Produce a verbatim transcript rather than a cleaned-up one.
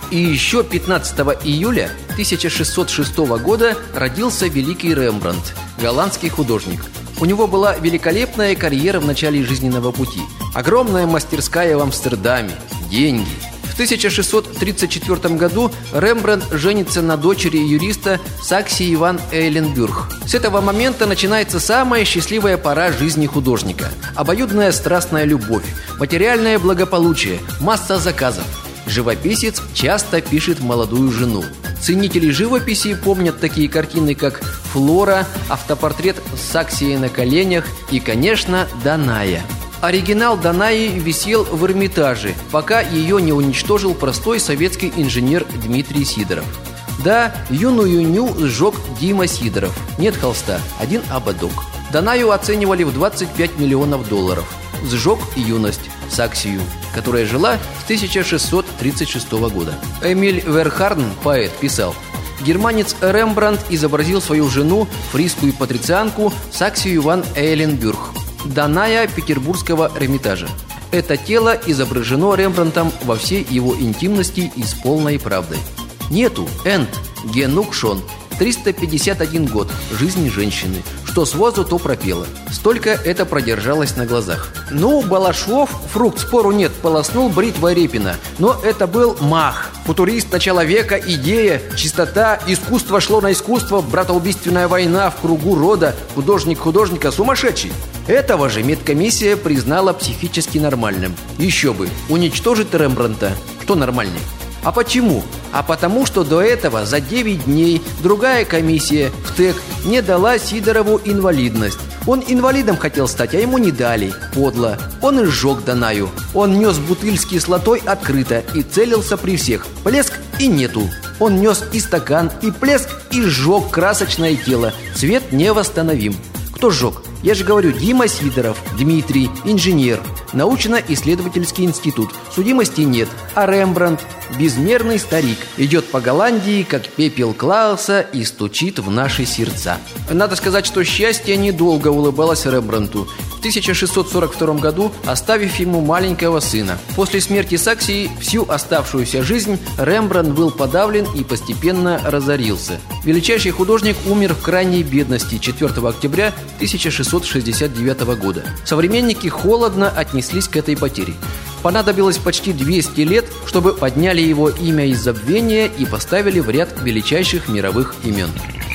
И еще пятнадцатого июля тысяча шестьсот шестого года родился великий Рембрандт, голландский художник. У него была великолепная карьера в начале жизненного пути. Огромная мастерская в Амстердаме, деньги. В тысяча шестьсот тридцать четвёртом году Рембрандт женится на дочери юриста Саксии ван Эйленбюрг. С этого момента начинается самая счастливая пора жизни художника. Обоюдная страстная любовь, материальное благополучие, масса заказов. Живописец часто пишет молодую жену. Ценители живописи помнят такие картины, как «Флора», автопортрет Саксии на коленях и, конечно, «Даная». Оригинал Данаи висел в Эрмитаже, пока ее не уничтожил простой советский инженер Дмитрий Сидоров. Да, юную ню сжег Дима Сидоров. Нет холста, один ободок. Данаю оценивали в двадцать пять миллионов долларов. Сжег юность, Саксию, которая жила с тысяча шестьсот тридцать шестого года. Эмиль Верхарн, поэт, писал: германец Рембрандт изобразил свою жену, фрисскую патрицианку Саксию ван Эйленбюрг, Даная петербургского Эрмитажа. Это тело изображено Рембрандтом во всей его интимности и с полной правдой. Нету, энд, генук шон, триста пятьдесят один год, жизни женщины. Что с возу, то пропела. Столько это продержалось на глазах. Ну, Балашов, фрукт, спору нет, полоснул бритвой Репина. Но это был мах. Футурист начала века, идея, чистота, искусство шло на искусство, братоубийственная война в кругу рода, художник художника сумасшедший. Этого же медкомиссия признала психически нормальным. Еще бы, уничтожить Рембрандта. Что нормальней? А почему? А потому, что до этого за девять дней другая комиссия, ВТЭК, не дала Сидорову инвалидность. Он инвалидом хотел стать, а ему не дали. Подло. Он и сжег Данаю. Он нес бутыль с кислотой открыто и целился при всех. Плеск и нету. Он нес и стакан, и плеск, и сжег красочное тело. Цвет невосстановим. Кто сжег? Я же говорю, Дима Сидоров, Дмитрий, инженер, научно-исследовательский институт. Судимости нет. А Рембрандт, безмерный старик, идет по Голландии, как пепел Клауса, и стучит в наши сердца. Надо сказать, что счастье недолго улыбалось Рембрандту. В тысяча шестьсот сорок втором году, оставив ему маленького сына. После смерти Саксии всю оставшуюся жизнь Рембрандт был подавлен и постепенно разорился. Величайший художник умер в крайней бедности четвёртого октября тысяча шестьсот шестьдесят девятого года. Современники холодно отнеслись к этой потере. Понадобилось почти двести лет, чтобы подняли его имя из забвения и поставили в ряд величайших мировых имен.